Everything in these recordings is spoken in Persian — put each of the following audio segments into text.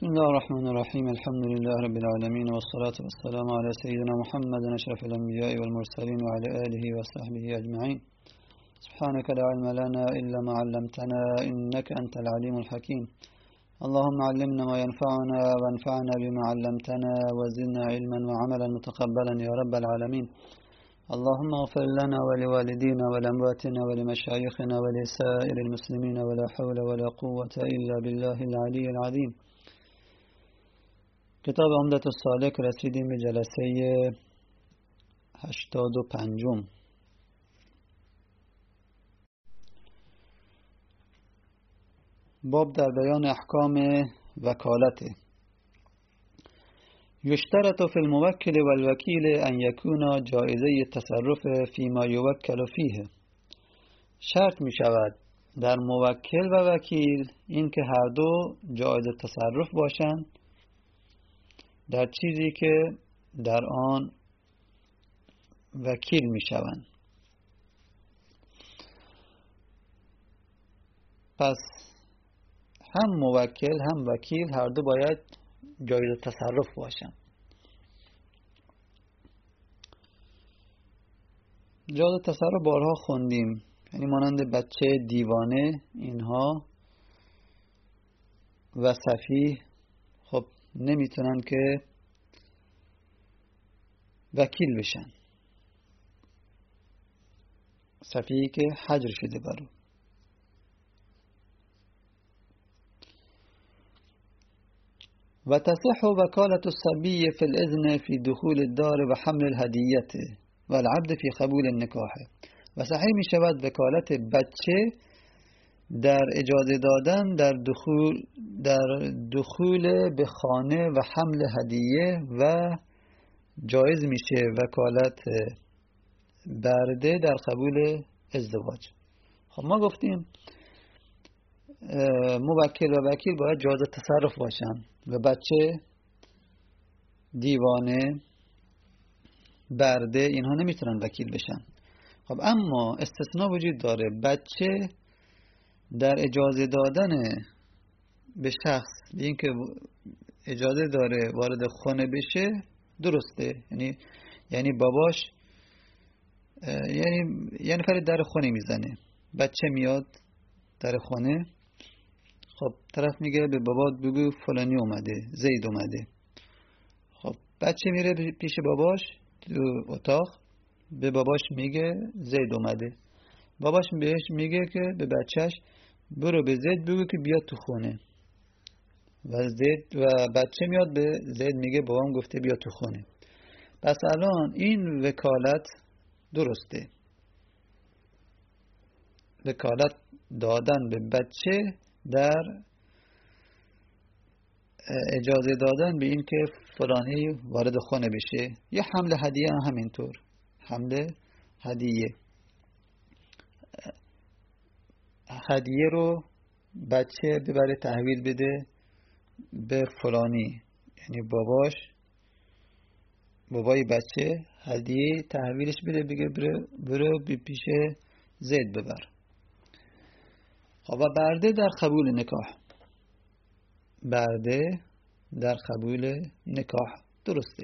بسم الله الرحمن الرحيم. الحمد لله رب العالمين، والصلاة والسلام على سيدنا محمد أشرف الأنبياء والمرسلين وعلى آله وصحبه أجمعين. سبحانك لا علم لنا إلا ما علمتنا إنك أنت العليم الحكيم. اللهم علمنا ما ينفعنا وانفعنا بما علمتنا وزدنا علما وعملا متقبلا يا رب العالمين. اللهم اغفر لنا ولوالدينا ولأمواتنا ولمشايخنا ولسائر المسلمين ولا حول ولا قوة إلا بالله العلي العظيم. کتاب عمدة السالک رسیدیم به جلسه 85. باب در بیان احکام وکالت. یشترط فی الموکل والوکیل ان یکونا جایزه التصرف فیما یوکل فیه. شرط می شود در موکل و وکیل این که هر دو جایز تصرف باشند در چیزی که در آن وکیل می شوند. پس هم موکل هم وکیل هر دو باید جایز تصرف باشند. جایز تصرف بارها خوندیم، یعنی مانند بچه دیوانه اینها و سفیه خب نمیتونن که وکیل بشن. سفیهی که حجر شده برو. و تصح وکالت الصبی فی الاذن فی دخول الدار و حمل الهدیه و العبد فی قبول النکاح. و صحیح می شود وکالت بچه در اجازه دادن در دخول به خانه و حمل هدیه و جایز میشه وکالت برده در قبول ازدواج. خب ما گفتیم موکل و وکیل باید جایز تصرف باشن و بچه دیوانه برده اینها نمیتونن وکیل بشن. خب اما استثناء وجود داره. بچه در اجازه دادن به شخص به اینکه اجازه داره وارد خانه بشه درسته، یعنی باباش یعنی فرید در خانه میزنه، بچه میاد در خانه، خب طرف میگه به بابات بگو فلانی اومده، زید اومده. خب بچه میره پیش باباش تو اتاق، به باباش میگه زید اومده. باباش بهش میگه که به بچهش برو به زید بگو که بیاد تو خونه. و بچه میاد به زید میگه بابام گفته بیاد تو خونه. پس الان این وکالت درسته. وکالت دادن به بچه در اجازه دادن به این که فلانی وارد خانه بشه. یا حمل هدیه همینطور. حمل هدیه رو بچه ببره تحویل بده به فلانی، یعنی بابای بچه هدیه تحویلش بده، بگه برو پیش زید ببر. خب و برده در قبول نکاح. برده در قبول نکاح درسته.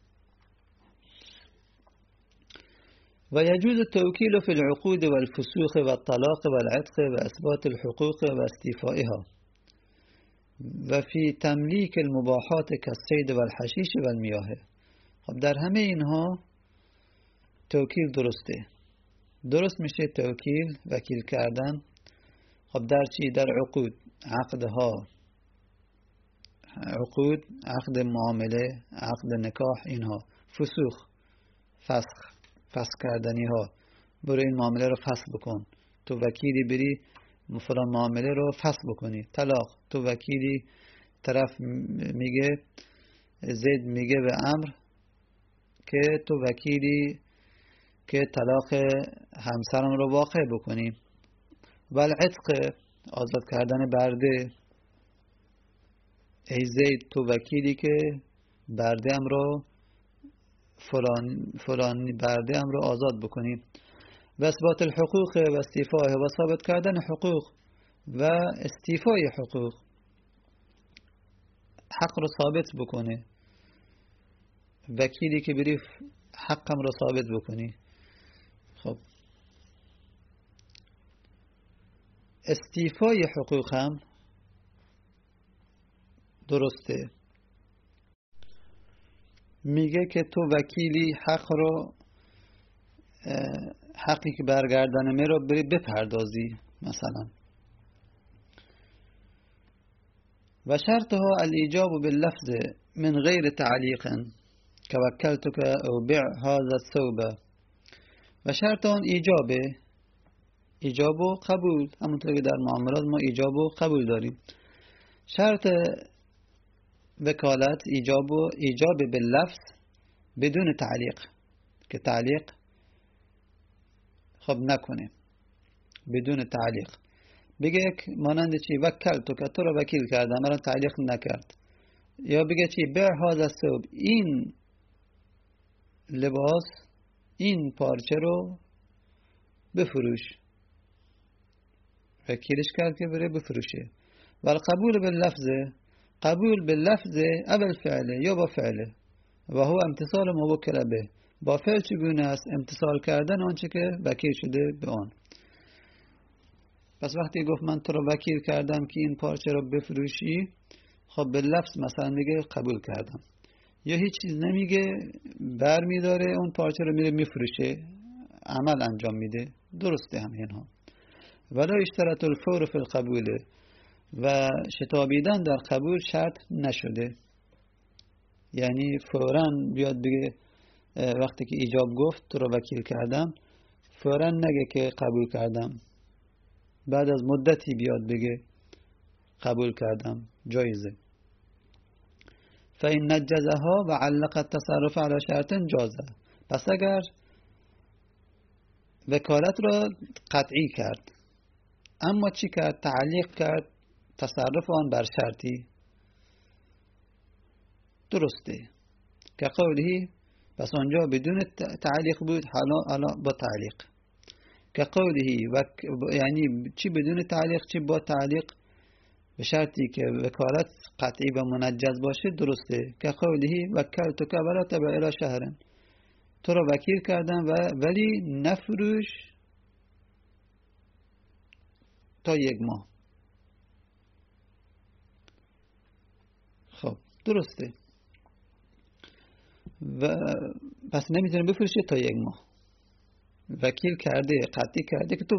و یجوز التوکیل فی العقود والفسوق والطلاق والعتق واثبات الحقوق واستیفائها و فی تملیک المباحات كالصید والحشیش والمیاه. خب در همه اینها توکیل درسته. درست میشه توکیل، وکیل کردن. خب در چی؟ در عقود، عقدها، عقود، عقد معامله، عقد نکاح اینها. فسوق، فسخ کردنی ها. برو این معامله رو فسخ بکن. تو وکیلی بری فلان معامله رو فسخ بکنی. طلاق، تو وکیلی طرف میگه زید میگه به عمرو که تو وکیلی که طلاق همسرم رو واقع بکنی. والعتق، آزاد کردن برده. ای زید تو وکیلی که برده ام رو فلان برده ام رو آزاد بکنی. و اثبات الحقوق و استیفاء و ثابت کردن حقوق و استیفای حقوق. حق رو ثابت بکنه، وکیلی که بری حقم رو ثابت بکنی. خب استیفای حقوق هم درسته، میگه که تو وکیلی حقی که برگردنمه رو بری بپردازی مثلا. و شرطها الإجاب باللفظ من غیر تعلیق كوكلتك او بع هذا الثوب. و شرط آن ایجاب و قبول، همونطور که در معاملات ما ایجاب و قبول داریم. شرط وکالت ایجاب باللفظ بدون تعلیق، که تعلیق خب نکنه، بدون تعلیق بگه مانند چی؟ وکلتو، که تو رو وکیل کردم، الان تعلیق نکرد. یا بگه چی؟ بع هذا الثوب، این لباس، این پارچه رو بفروش، وکیلش کرد که بره بفروشه. و القبول باللفظ، قبول باللفظ اول فعله یا با فعله، و هو امتصال موکل به، با فعل چگونه است؟ امتصال کردن آنچه که وکیل شده به آن. پس وقتی گفت من تو رو وکیل کردم که این پارچه رو بفروشی، خب باللفظ مثلا میگه قبول کردم، یا هیچ چیز نمیگه، بر میداره اون پارچه رو میره میفروشه، عمل انجام میده، درسته هم اینها. ولا اشترط الفور فی القبول، و شتابیدن در قبول شرط نشده. یعنی فوراً بیاد بگه وقتی که ایجاب گفت تو رو وکیل کردم، فوراً نگه که قبول کردم، بعد از مدتی بیاد بگه قبول کردم، جایزه. فإن نجزها و علق التصرف على شرط جازه. پس اگر وکالت را قطعی کرد اما چی کرد؟ تعلیق کرد تصرف آن بر شرطی، درسته. که قوله، پس آنجا بدون تعلیق بود، حالا با تعلیق. که قوله یعنی چی بدون تعلیق چی با تعلیق؟ به شرطی که وکالت قطعی و منجز باشه، درسته. که قوله وکلتک ولا تبع الی شهر، تو را وکیل کردم ولی نفروش تا 1 ماه. خب درسته، و پس نمیتونه بفروشه تا 1 ماه. وکیل کرده، قطعی کرده که تو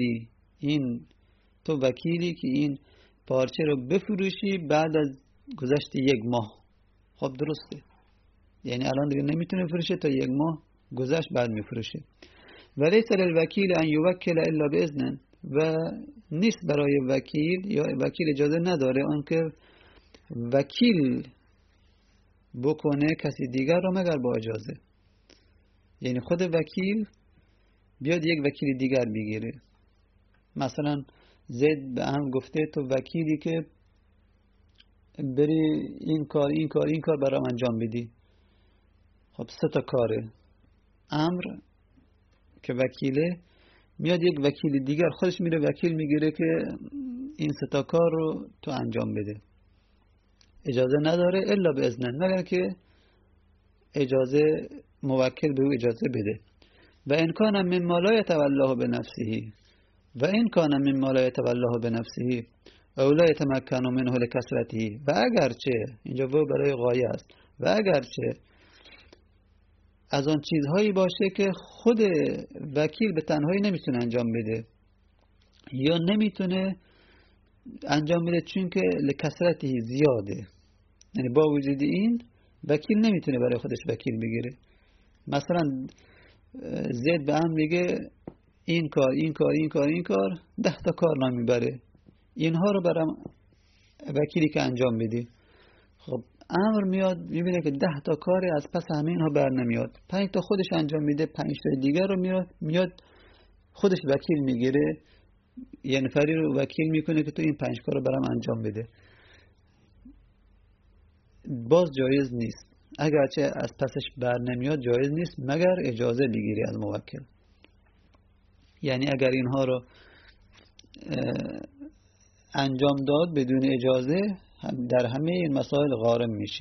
وکیلی که این پارچه رو بفروشی بعد از گذشت 1 ماه. خب درسته، یعنی الان دیگه نمیتونه بفروشه تا 1 ماه گذشت بعد میفروشه. ولیس للوکیل ان یوکل الا باذن، و نیست برای وکیل، یا وکیل اجازه نداره آنکه وکیل بکنه کسی دیگر رو مگر با اجازه. یعنی خود وکیل بیاد یک وکیل دیگر بگیره. مثلا زید به هم گفته تو وکیلی که بری این کار برام انجام بدی. خب 3 تا کاره. امر که وکیله میاد یک وکیل دیگر خودش میره وکیل میگیره که این 3 تا کار رو تو انجام بده. اجازه نداره الا به اذن، مگر که اجازه موکل به او اجازه بده. و ان کان مما لا یتولاه بنفسه، و ان کان مما لا یتولاه بنفسه او لا یتمکن منه لکثرته، و اگرچه اینجا و برای غایه است، و اگرچه از آن چیزهایی باشه که خود وکیل به تنهایی نمیتونه انجام بده، یا نمیتونه انجام بده چون که لکثرته زیاده، یعنی با وجود این وکیل نمیتونه برای خودش وکیل بگیره. مثلا زید به هم میگه این کار 10 تا کار نمیبره، اینها رو برام وکیلی که انجام بدی. خب امر میاد میبینه که 10 تا کار از پس همه اینها بر نمیاد، 5 تا خودش انجام میده، 5 تا دیگر رو میاد خودش وکیل میگیره، یه نفری رو وکیل میکنه که تو این 5 کار رو برام انجام بده. باز جایز نیست، اگرچه از پسش بر نمیاد جایز نیست مگر اجازه بگیری از موکل. یعنی اگر اینها رو انجام داد بدون اجازه در همه این مسائل غارم میشه.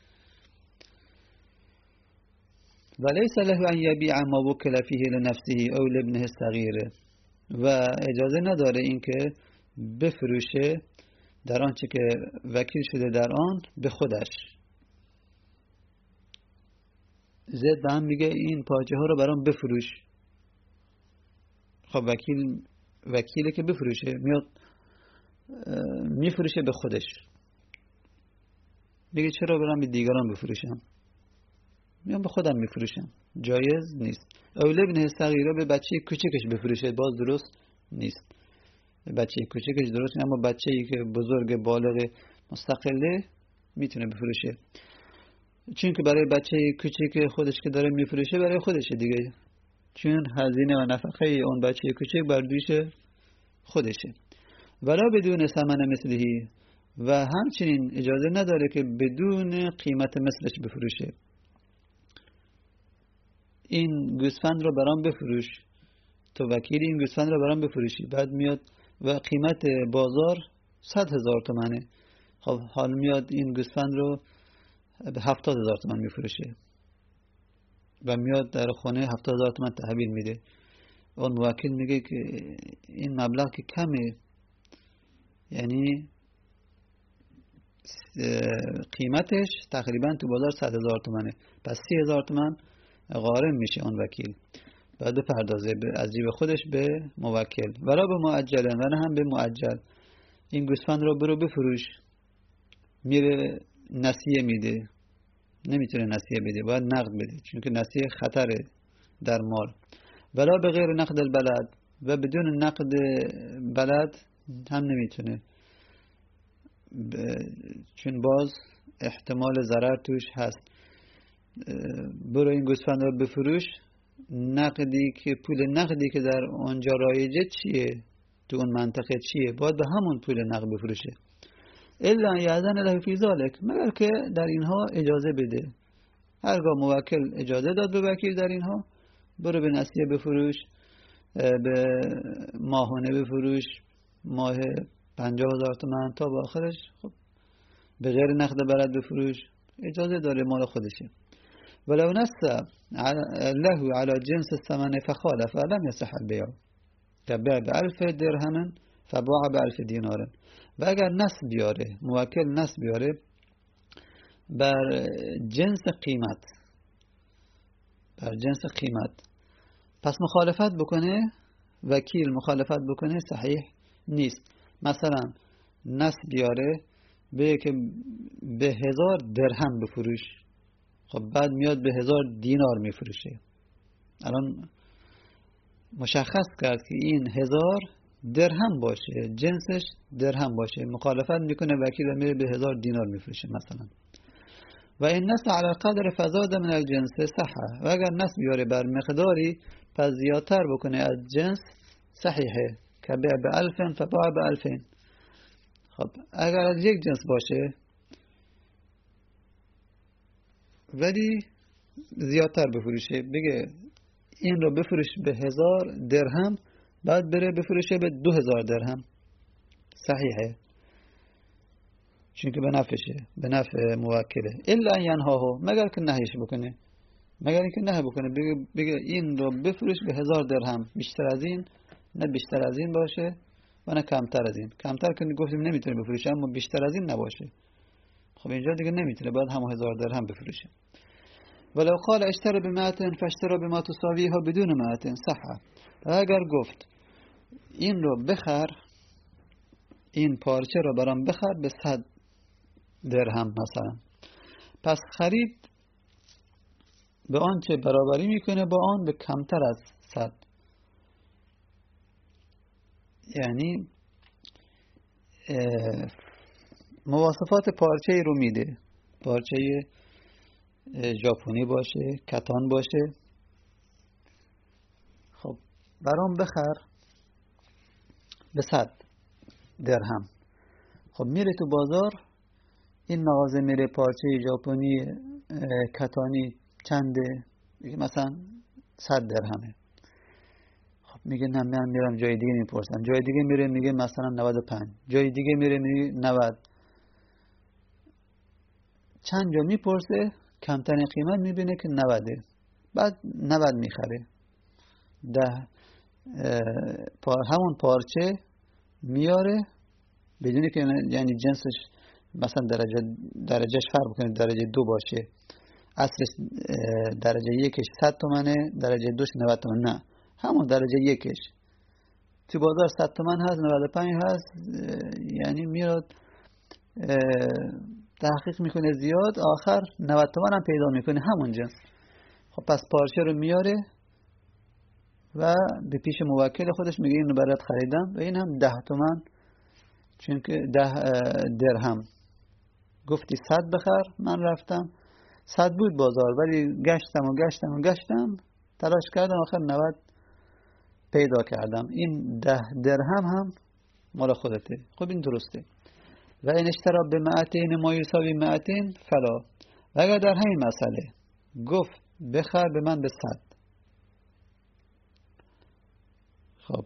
ولیس له ان یبیع ما وکل فیه لنفسه او لابنه الصغیر، و اجازه نداره اینکه بفروشه در آنچه که وکیل شده در آن به خودش. زید به هم میگه این پارچه ها رو برام بفروش. خب وکیله که بفروشه، میاد میفروشه به خودش، میگه چرا برام به دیگران بفروشم، میام به خودم میفروشم، جایز نیست. اول ابن صغیره به بچه کوچکش بفروشه، باز درست نیست. به بچه کوچکش درست نیست، اما بچه‌ای که بزرگ بالغ مستقله میتونه بفروشه، چون که برای بچه کوچک خودش که داره میفروشه برای خودشه دیگه، چون هزینه و نفقه اون بچه کوچک بر دوش خودشه. ولا بدون ثمن مثلهی، و همچنین اجازه نداره که بدون قیمت مثلش بفروشه. این گوسفند رو برام بفروش، تو وکیل این گوسفند رو برام بفروشی، بعد میاد و قیمت بازار 100,000 تومنه. خب حال میاد این گوسفند رو به 70,000 تومان میفروشه و میاد در خانه 70,000 تومان تحویل میده. اون موکل میگه که این مبلغ که کمه، یعنی قیمتش تقریبا تو بازار 100,000 تومانه، پس 30,000 تومان غارم میشه اون وکیل، بعد پردازه از جیب خودش به موکل. ولا به معجل، و نه هم به معجل. این گوسفند رو برو بفروش، میره نسیه میده، نمیتونه نسیه بده، باید نقد بده، چون که نسیه خطره در مال. ولا به غیر نقد البلد، و بدون نقد بلد هم نمیتونه، چون باز احتمال ضرر توش هست. برو این گوسفند رو بفروش، نقدی که پول نقدی که در آنجا رایجه چیه، تو اون منطقه چیه، باید به همون پول نقد بفروشه. الا یأذن له فی ذلک، مگر که در اینها اجازه بده. هرگاه موکل اجازه داد به وکیل در اینها، برو به نسیه بفروش، به ماهانه بفروش، ماه 50,000 تومان تا با آخرش، خب به غیر نقد بلد بفروش، اجازه داره، مال خودشه. ولو نص له على جنس الثمن فخالف لم يصح البيع كبيع ب1000 درهم فباع ب1000 دینار. و اگر نص بیاره، موکل نص بیاره بر جنس قیمت، پس مخالفت بکنه، وکیل مخالفت بکنه، صحیح نیست. مثلا نص بیاره بگه که به 1000 درهم بفروش، خب بعد میاد به 1000 دینار میفروشه. الان مشخص کرد که این 1000 درهم باشه، جنسش درهم باشه، مخالفت میکنه، وکیل میره به 1000 دینار میفروشه مثلا. و این نص علی قدر فزاد من الجنس صحه، و اگر نص بیاره بر مقداری پس زیادتر بکنه از جنس، صحیحه، که بیع ب1000 فباع ب2000. خب اگر از یک جنس باشه ولی زیادتر بفروشه، بگه این رو بفروش به 1000 درهم، بعد بره بفروشه به 2000 درهم، صحیحه، چون که به نفعشه، به نفع موکله. الا ان ینهاه، مگر که نهیش بکنه، مگر اینکه نه بکنه، بگه این رو بفروش به 1000 درهم، بیشتر از این نه، بیشتر از این باشه و نه کمتر از این. کمتر که گفتیم نمیتونه بفروشه، اما بیشتر از این نباشه. خب اینجا دیگه نمیتونه، باید هم 1000 درهم بفروشه. ولو قال اشتري ب100 فاشترى بما تساويها بدون 100 صحه. اگر گفت این رو بخر، این پارچه رو برام بخر به 100 درهم مثلا، پس خرید به آنچه برابری میکنه با آن به کمتر از 100، یعنی مواصفات پارچه رو میده، پارچه ژاپنی باشه، کتان باشه، خب برام بخر به 100 درهم. خب میره تو بازار، این مغازه میره پارچه ژاپنی کتانی چنده، میگه مثلا 100 درهمه. خب میگه نه، من میرم جای دیگه میپرسم، جای دیگه میره میگه مثلا 95، جای دیگه میره میگه 90. چند جا میپرسه، کمترین قیمت میبینه که 90، بعد 90 میخره. همون پارچه میاره بدونی که یعنی جنسش مثلا درجهش فرق کنه، درجه 2 باشه، اصلش درجه 1ش 100 تومنه، درجه 2ش 90 تومن، نه همون درجه 1ش تو بازار 100 تومن هست، 95 هست، یعنی میاد تحقیق میکنه زیاد، آخر 90 تومن هم پیدا میکنه همون جنس. خب پس پارچه رو میاره و به پیش موکل خودش میگه اینو برات خریدم و این هم 10 تومن، چون که 10 درهم گفتی 100 بخر، من رفتم 100 بود بازار، ولی گشتم تلاش کردم، آخر 90 پیدا کردم، این 10 درهم هم مال خودته. خب این درسته. و این اشترا به معتین ما یساوی معتین فلا، و اگر در همین مسئله گفت بخر به من به 100، خب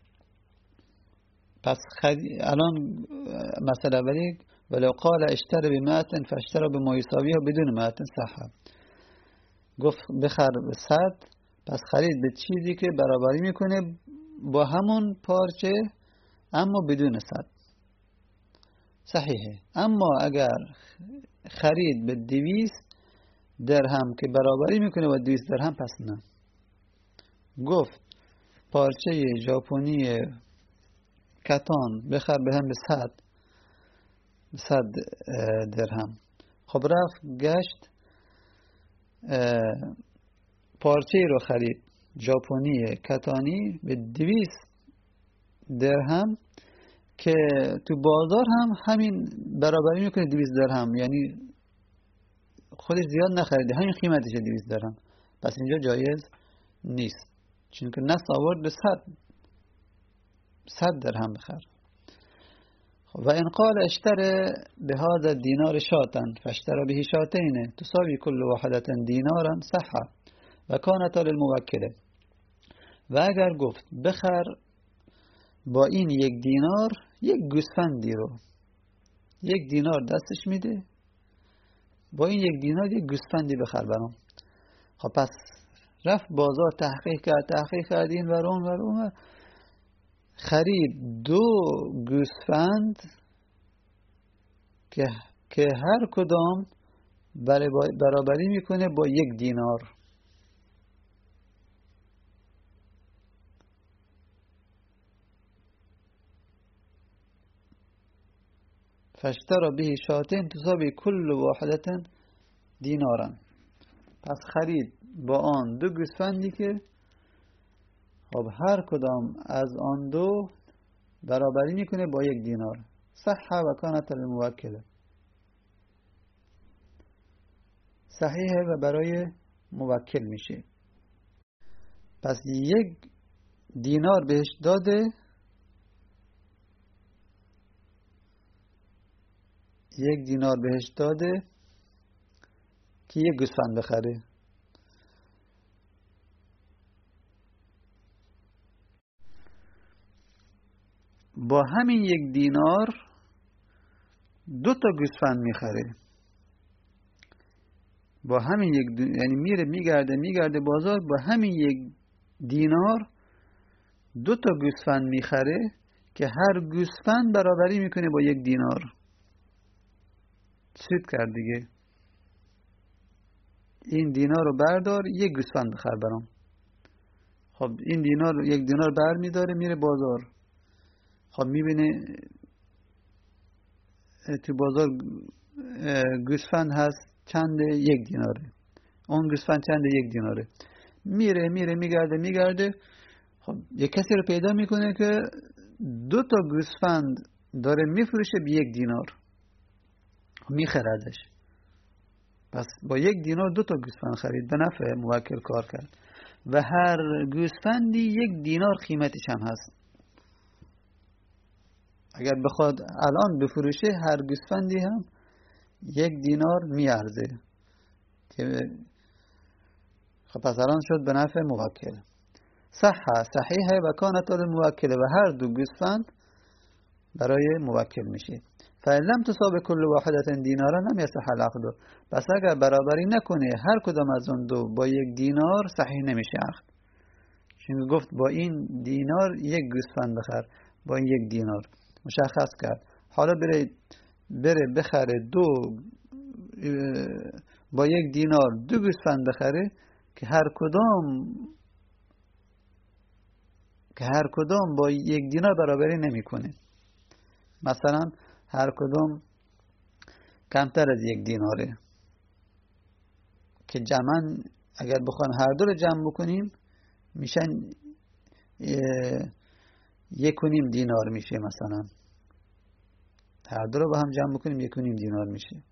پس الان مسئله اولی ولو قال اشترا به معتین فاشترا به ما یساوی بدون معتین صحه، گفت بخر به 100، پس خرید به چیزی که برابری میکنه با همون پارچه اما بدون 100 صحیحه. اما اگر خرید به 200 درهم که برابری میکنه با 200 درهم، پس نه. گفت پارچه ژاپنی کتان بخر به هم به 100 درهم. خب رفت گشت پارچه رو خرید ژاپنی کتانی به 200 درهم که تو بازار هم همین برابری میکنه 200 درهم، یعنی خودش زیاد نخریده، همین قیمتشه 200 درهم، پس اینجا جایز نیست، چون که نص آورد به 100 درهم بخر. و این قال اشتره به هذا دینار شاتن فاشترى به شاتین تساوی كل واحدة دینارا صحه و کانت للموکله. و اگر گفت بخر با این 1 دینار یک گوسفندی رو، 1 دینار دستش میده، با این 1 دینار یک گوسفندی بخر برام. خب پس رفت بازار تحقیق کرد این ور اون، خرید 2 گوسفند که هر کدام برابری میکنه با 1 دینار. فاشترى به شاتين تساوي كل واحدة دینارا، پس خرید با آن 2 گوسفندی که خب هر کدام از آن 2 برابری میکنه با 1 دینار. صحه و کانت للموکله، صحیحه و برای موکل میشه. پس 1 دینار بهش داده، 1 دینار بهش داده که 1 گوسفند بخره. با همین 1 دینار 2 تا گوسفند میخره. با همین یعنی میره میگرده بازار، با همین 1 دینار 2 تا گوسفند میخره که هر گوسفند برابری میکنه با 1 دینار. سود کرد دیگه. این دینار رو بردار 1 گوسفند بخر برام. خب این دینار 1 دینار بر میداره میره بازار، خب میبینه تو بازار گوسفند هست چند 1 دیناره، اون گوسفند چند 1 دیناره، میره میگرده خب یک کسی رو پیدا میکنه که 2 تا گوسفند داره میفروشه به 1 دینار، میخردش. پس با 1 دینار 2 تا گوسفند خرید، به نفع موکل کار کرد و هر گوسفندی 1 دینار قیمتش هم هست. اگر بخواد الان بفروشه هر گوسفندی هم 1 دینار میارزه که خب پس الان شد به نفع موکل. صحیحه و کانت للموکل، و هر 2 گوسفند برای موکل میشه. فلم تصاب كل واحدة دینارا لم یصح العقد. پس اگر برابری نکنه هر کدام از اون دو با 1 دینار صحیح نمیشه عقد. چون گفت با این دینار 1 گوسفند بخر، با این 1 دینار مشخص کرد. حالا بره بخره با 1 دینار 2 گوسفند بخره که هر کدام با 1 دینار برابری نمیکنه. مثلا هر کدام کمتر از 1 دیناره که جمعاً اگر بخوان هر دو رو جمع بکنیم میشن 1.5 دینار میشه. مثلا هر دو رو با هم جمع بکنیم 1.5 دینار میشه.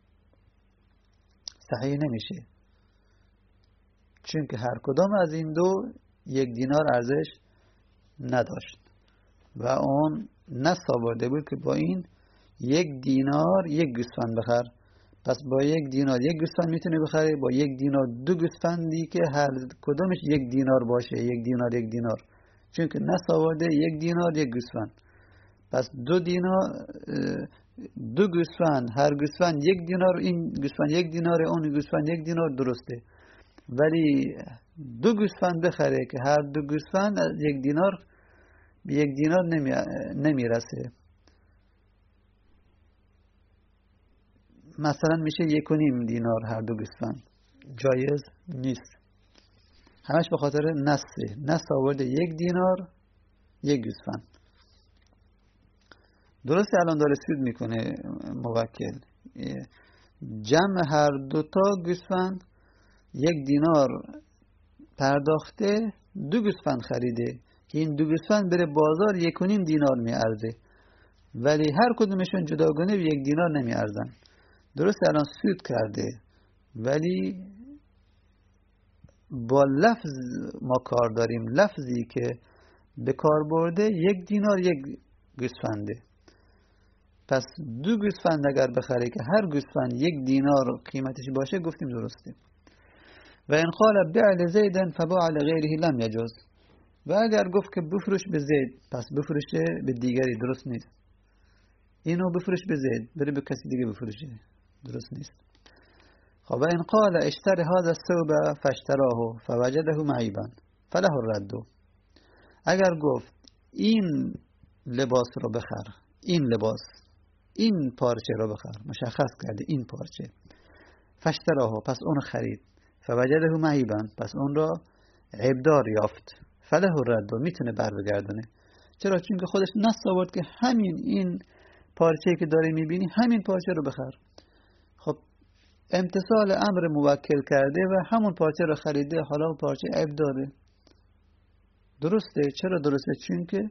صحیح نمیشه، چون که هر کدام از این دو 1 دینار ارزش نداشت و اون نص آورده بود که با این 1 دینار 1 گوسفند بخر. پس با 1 دینار 1 گوسفند میتونه بخره، با 1 دینار 2 گوسفندی که هر کدامش 1 دینار باشه. 1 دینار 1 دینار، چون که نص آورده 1 دینار 1 گوسفند. پس 2 دینار 2 گوسفند، هر گوسفند 1 دینار، این گوسفند 1 دینار، اون گوسفند 1 دینار، درسته. ولی 2 گوسفند بخره که هر 2 گوسفند از 1 دینار به 1 دینار نمیرسه. مثلا میشه 1.5 دینار هر 2 گوسفند. جایز نیست. همش به خاطر نص آورده 1 دینار 1 گوسفند. درسته الان داره سود میکنه موکل. جمع هر 2 تا گوسفند 1 دینار پرداخته، 2 گوسفند خریده که این 2 گوسفند بره بازار 1.5 دینار میارزه، ولی هر کدومشون جداگانه 1 دینار نمیارزن. درسته الان سود کرده، ولی با لفظ ما کار داریم. لفظی که به کار برده 1 دینار 1 گوسفنده. پس 2 گوسفند اگر بخره که هر گوسفند 1 دینار قیمتش باشه گفتیم درسته. و ان قال بع لزید فباع لغیره لم یجوز. و اگر گفت که بفروش به زید، پس بفروشه به دیگری، درست نیست. اینو بفروش به زید، بره به کسی دیگه بفروشه، درست نیست. خب و ان قال اشتر هذا الثوب فاشتراه فوجده معیبا فله الرد. اگر گفت این لباس رو بخر، این پارچه رو بخر، مشخص کرده این پارچه، فاشتراه، پس اون خرید، فوجده معیبا، پس اون را عیبدار یافت، فله الرد، میتونه بر بگردونه. چرا؟ چون که خودش نص آورد که این پارچه که داری میبینی همین پارچه رو بخر. خب امتثال امر موکل کرده و همون پارچه رو خریده، حالا اون پارچه عیب داره. درسته. چرا درسته؟ چون که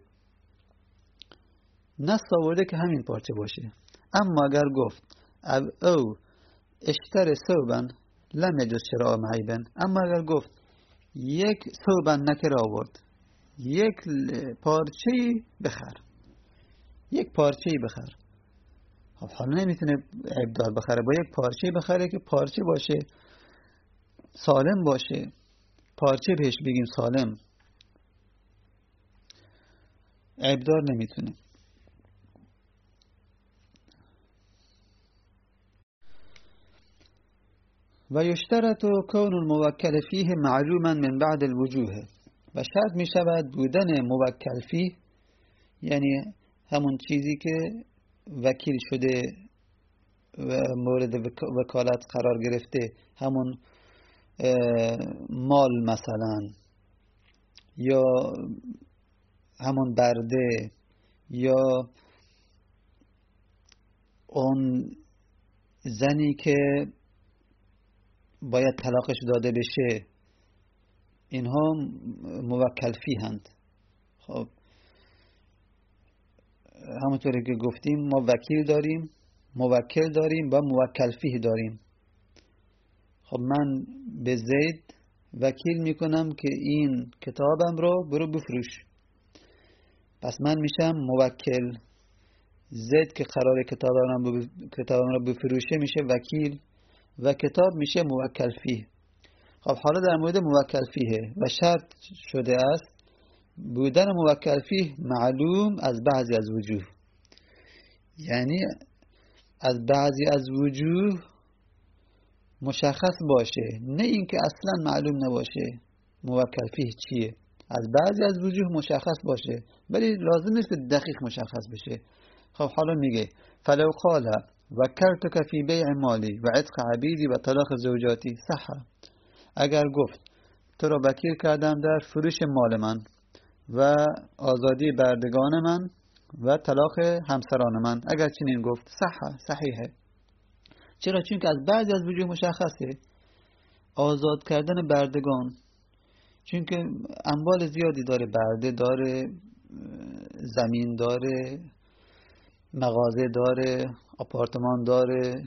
نص آورده که همین پارچه باشه. اما اگر گفت او اشتر ثوبا لم یجوز شراء معیبا، اما اگر گفت 1 ثوبا نکره آورد، 1 پارچه بخر، 1 پارچه بخر، خب حالا نمیتونه عیبدار بخره. با 1 پارچه بخره که پارچه باشه، سالم باشه، پارچه بهش بگیم سالم، عیبدار نمیتونه. و یشترط کون الموکل فیه معلوما من بعد الوجوه. و شرط می شود بودن موکل فیه، یعنی همون چیزی که وکیل شده و مورد وکالت قرار گرفته، همون مال مثلا، یا همون برده، یا اون زنی که باید طلاقش داده بشه، اینها موکل فیهند. خب همونطوری که گفتیم ما وکیل داریم، موکل داریم و موکل فیه داریم. خب من به زید وکیل میکنم که این کتابم رو برو بفروش، پس من میشم موکل. زید که قرار کتابم رو بفروشه میشه وکیل و کتاب میشه موکل فیه. خب حالا در مورد موکل فیه و شرط شده است بودن موکل فیه معلوم از بعضی از وجوه، یعنی از بعضی از وجوه مشخص باشه، نه اینکه اصلا معلوم نباشه موکل فیه چیه. از بعضی از وجوه مشخص باشه ولی لازم نیست که دقیق مشخص بشه. خب حالا میگه فلو قال وکلتک فی بیع مالی و عتق عبیدی و طلاق زوجاتی صح. اگر گفت تو را وکیل کردم در فروش مال من و آزادی بردگان من و طلاق همسران من، اگر چنین گفت صحیحه. چرا؟ چون که از بعضی از وجوه مشخصه. آزاد کردن بردگان، چون که اموال زیادی داره، برده داره، زمین داره، مغازه داره، آپارتمان داره،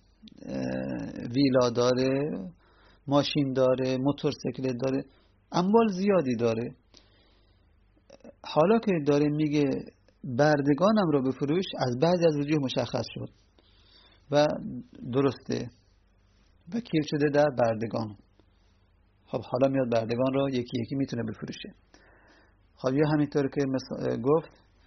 ویلا داره، ماشین داره، موتورسیکلت داره، اموال زیادی داره. حالا که داره میگه بردگانم رو بفروش، از بعضی از وجوه مشخص شد و درسته، وکیل شده در بردگان. خب حالا میاد بردگان رو یکی یکی میتونه بفروشه. خب یا همینطور که گفت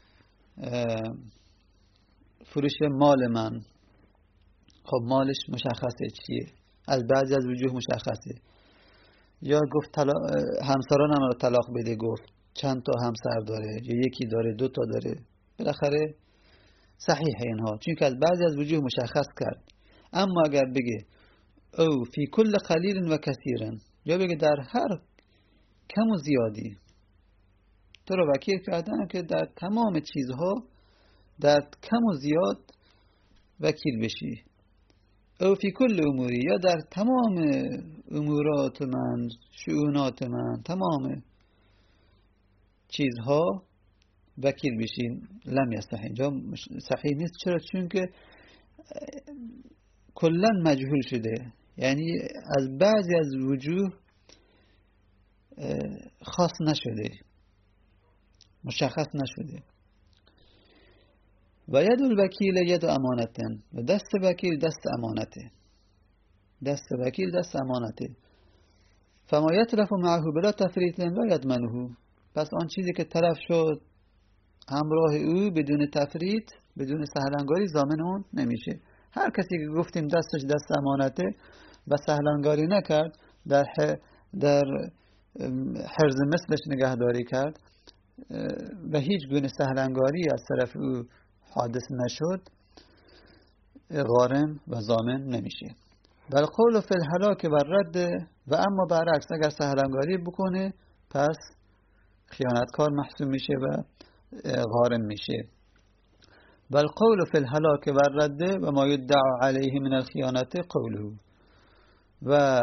فروش مال من، خب مالش مشخصه چیه، از بعضی از وجوه مشخصه. یا گفت همسرانم رو طلاق بده، گفت چند تا همسر داره، یا یکی داره، دو تا داره، بالاخره صحیحه اینها، چون که از بعضی از وجوه مشخص کرد. اما اگر بگه او فی کل قلیل و کثیر، یا بگه در هر کم و زیادی تو رو وکیل کردن که در تمام چیزها در کم و زیاد وکیل بشی، او فی کل اموری، یا در تمام امورات من، شؤونات من، تمام چیزها وکیل بشی، لم یصح. اینجا صحیح نیست. چرا؟ چون که کلا مجهول شده، یعنی از بعضی از وجوه خاص نشده، مشخص نشده. و ید الوکیل ید امانتن، و دست وکیل دست امانته، دست وکیل دست امانته. فما یتلف معه بلا تفریط لا یضمنه، پس آن چیزی که تلف شد همراه او بدون تفریط، بدون سهلنگاری، ضامن اون نمیشه. هر کسی که گفتیم دستش دست امانته و سهلنگاری نکرد، در حرز مثلش نگهداری کرد و هیچ گونه سهلنگاری از طرف او حادث نشد، غارم و ضامن نمیشه. بل قول فی الهلاک و رد، و اما برعکس اگر سهلنگاری بکنه پس خیانتکار محسوب میشه و غارم میشه. بل قول فی الهلاک و رد و ما یدعى علیه من الخیانت قوله، و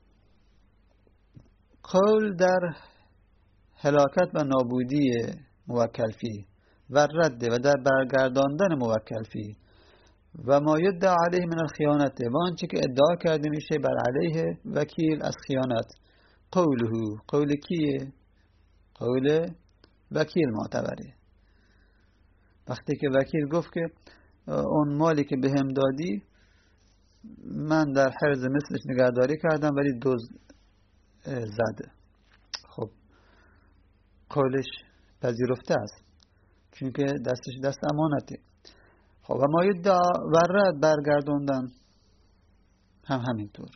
قول در هلاکت و نابودی موکل فی و رد و در برگرداندن موکل فی و ما یدعى علیه من الخیانت و آنچه که ادعا کرده میشه بر علیه وکیل از خیانت، قوله، قول کیه؟ قول وکیل معتبره. وقتی که وکیل گفت که اون مالی که بهم دادی من در حرز مثلش نگهداری کردم ولی دزد زده، خب قولش پذیرفته است چون که دستش دست امانته. خب و ما یدعا و رد، برگردوندن هم همینطور.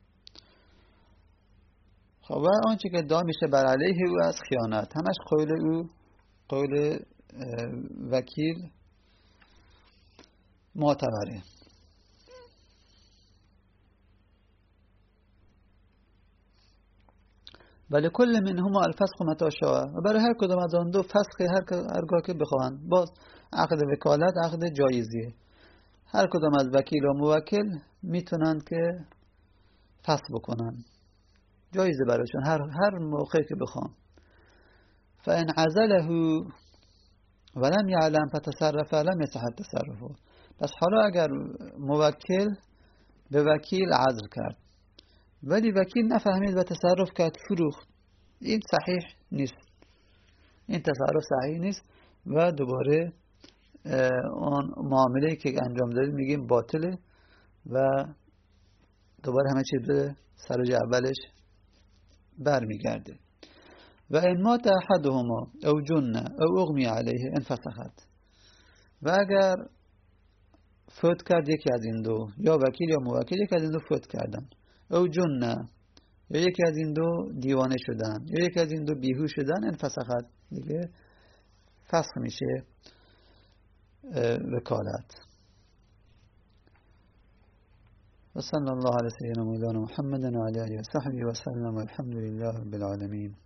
خب و آنچه که ادعا میشه بر علیه او از خیانت، همش قول او، قول وکیل معتبره. ولی کل منهما الفسخ متى شاء، و برای هر کدام از آن دو فسخ هرگاه که بخواهند. باز عقد وکالت عقد جایزیه، هر کدام از وکیل و موکل میتونن که فسخ بکنن، جایزه برایشون هر موقعی که بخوان. فان عزله ولم یعلم فتصرف لم یصح تصرفه. پس حالا اگر موکل به وکیل عزل کرد ولی وکیل نفهمید و تصرف کرد، فروخت، این صحیح نیست، این تصرف صحیح نیست و دوباره اون معامله که انجام دادید میگیم باطله و دوباره همه چیز به سر جای اولش برمیگرده. و ان مات احدهما او جن او اغمی علیه انفسخت، و اگر فوت کرد یکی از این دو، یا وکیل یا موکل یکی از این دو فوت کردن، او جنه، یا یکی از این دو دیوانه شدن، یا یکی از این دو بیهوش شدن، انفسخت، دیگه فسخ میشه وکالت. و صلی الله علی سیدنا مولانا محمد و علی آله و صحبه و سلم والحمد لله رب العالمین.